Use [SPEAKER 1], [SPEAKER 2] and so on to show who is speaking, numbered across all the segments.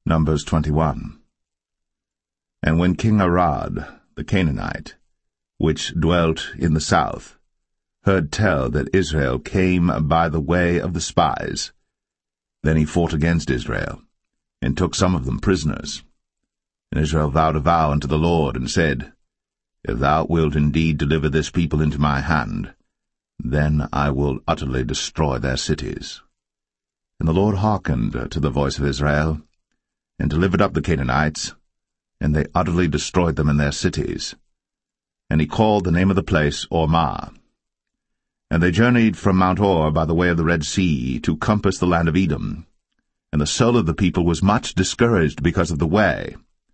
[SPEAKER 1] Numbers 21. And when King Arad, the Canaanite, which dwelt in the south, heard tell that Israel came by the way of the spies, then he fought against Israel, and took some of them prisoners. And Israel vowed a vow unto the Lord, and said, If thou wilt indeed deliver this people into my hand, then I will utterly destroy their cities. And the Lord hearkened to the voice of Israel, and delivered up the Canaanites, and they utterly destroyed them in their cities. And he called the name of the place Ormah. And they journeyed from Mount Or by the way of the Red Sea to compass the land of Edom. And the soul of the people was much discouraged because of the way.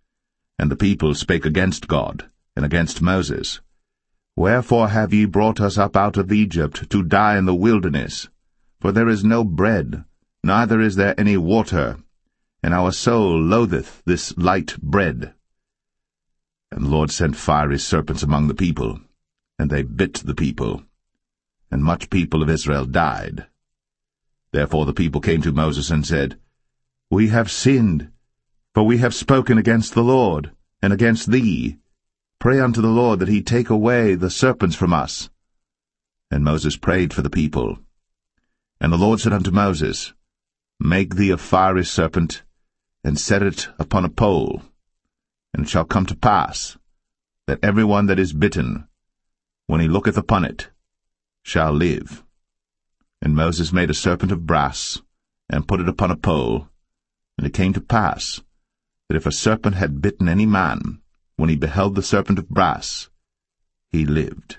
[SPEAKER 1] And the people spake against God, and against Moses. Wherefore have ye brought us up out of Egypt to die in the wilderness? For there is no bread, neither is there any water, and our soul loatheth this light bread. And the Lord sent fiery serpents among the people, and they bit the people, and much people of Israel died. Therefore the people came to Moses and said, We have sinned, for we have spoken against the Lord, and against thee. Pray unto the Lord that he take away the serpents from us. And Moses prayed for the people. And the Lord said unto Moses, Make thee a fiery serpent, and set it upon a pole. And it shall come to pass, that every one that is bitten, when he looketh upon it, shall live. And Moses made a serpent of brass, and put it upon a pole. And it came to pass, that if a serpent had bitten any man, when he beheld the serpent of brass, he lived.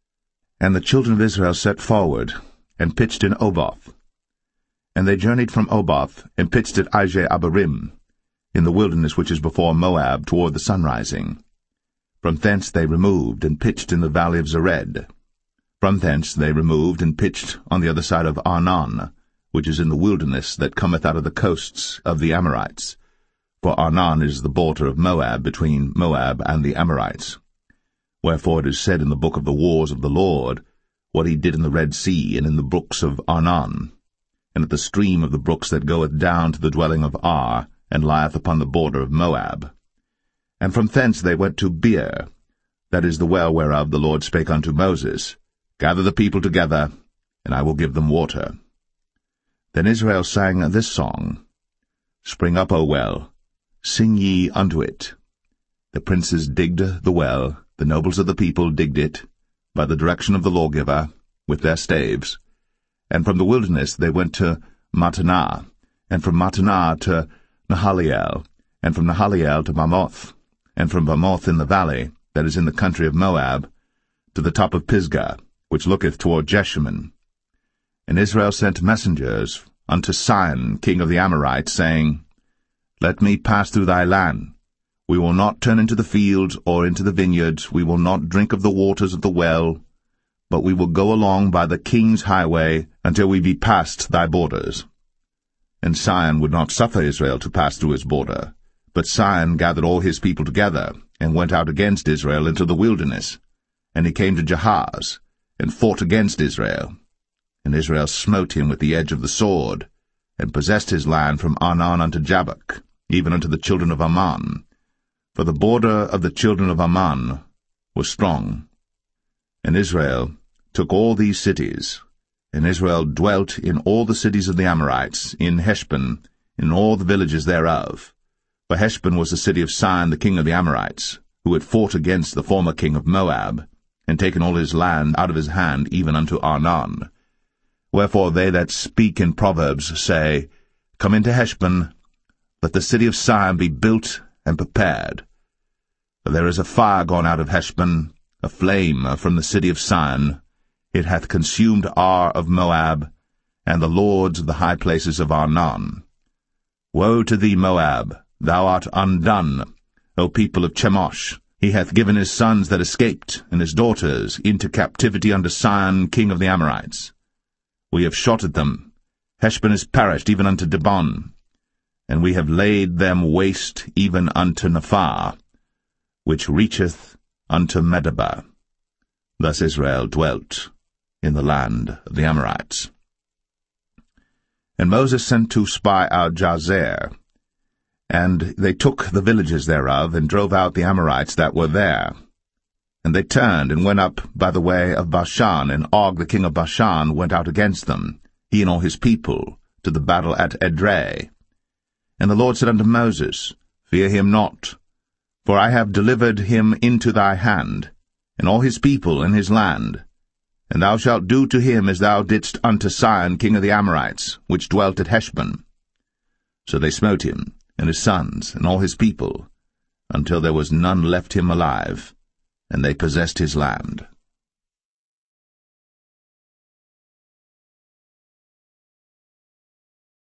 [SPEAKER 1] And the children of Israel set forward, and pitched in Oboth. And they journeyed from Oboth, and pitched at Ije-Abarim, in the wilderness which is before Moab, toward the sunrising. From thence they removed, and pitched in the valley of Zered. From thence they removed, and pitched on the other side of Arnon, which is in the wilderness that cometh out of the coasts of the Amorites. For Arnon is the border of Moab, between Moab and the Amorites. Wherefore it is said in the book of the wars of the Lord, what he did in the Red Sea, and in the brooks of Arnon, and at the stream of the brooks that goeth down to the dwelling of Ar, and lieth upon the border of Moab. And from thence they went to Beer, that is the well whereof the Lord spake unto Moses, Gather the people together, and I will give them water. Then Israel sang this song, Spring up, O well, sing ye unto it. The princes digged the well, the nobles of the people digged it, by the direction of the lawgiver, with their staves. And from the wilderness they went to Mattanah, and from Mattanah to Nahaliel, and from Nahaliel to Bamoth, and from Bamoth in the valley, that is in the country of Moab, to the top of Pisgah, which looketh toward Jeshimon. And Israel sent messengers unto Sihon, king of the Amorites, saying, Let me pass through thy land. We will not turn into the fields or into the vineyards, we will not drink of the waters of the well, but we will go along by the king's highway until we be past thy borders. And Sihon would not suffer Israel to pass through his border. But Sihon gathered all his people together, and went out against Israel into the wilderness. And he came to Jahaz, and fought against Israel. And Israel smote him with the edge of the sword, and possessed his land from Arnon unto Jabbok, even unto the children of Ammon. For the border of the children of Ammon was strong. And Israel took all these cities, and Israel dwelt in all the cities of the Amorites, in Heshbon, in all the villages thereof. For Heshbon was the city of Sihon the king of the Amorites, who had fought against the former king of Moab, and taken all his land out of his hand, even unto Arnon. Wherefore they that speak in Proverbs say, Come into Heshbon, let the city of Sihon be built and prepared. For there is a fire gone out of Heshbon, a flame from the city of Sihon. It hath consumed Ar of Moab, and the lords of the high places of Arnon. Woe to thee, Moab! Thou art undone, O people of Chemosh! He hath given his sons that escaped, and his daughters, into captivity unto Sihon king of the Amorites. We have shot at them. Heshbon is perished even unto Dibon, and we have laid them waste even unto Nephah, which reacheth unto Medeba. Thus Israel dwelt in the land of the Amorites. And Moses sent to spy out Jazer. And they took the villages thereof, and drove out the Amorites that were there. And they turned, and went up by the way of Bashan, and Og the king of Bashan went out against them, he and all his people, to the battle at Edrei. And the Lord said unto Moses, Fear him not, for I have delivered him into thy hand, and all his people and his land. And thou shalt do to him as thou didst unto Sihon king of the Amorites, which dwelt at Heshbon. So they smote him, and his sons, and all his people, until there was none left him alive, and they possessed his land.